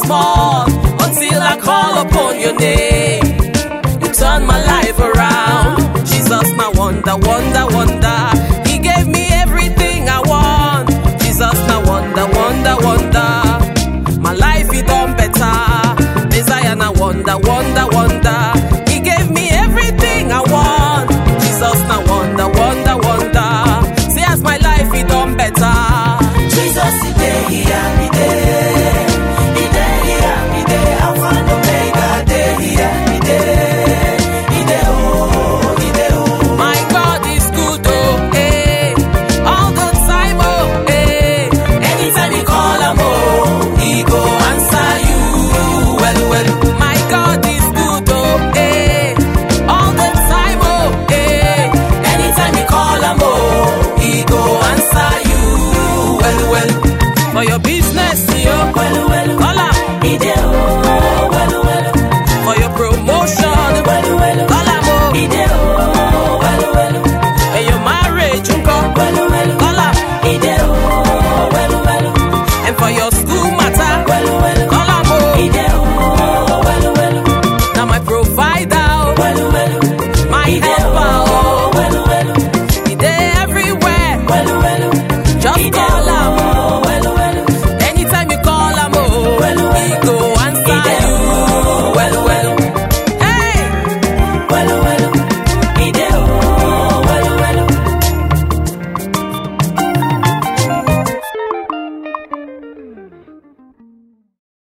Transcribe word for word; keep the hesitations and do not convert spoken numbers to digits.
small until I call upon your name. You turn my life around. Jesus, my wonder, wonder, wonder. He gave me everything I want. Jesus, my wonder, wonder, wonder. My life, he done better. Messiah, na wonder, wonder, wonder.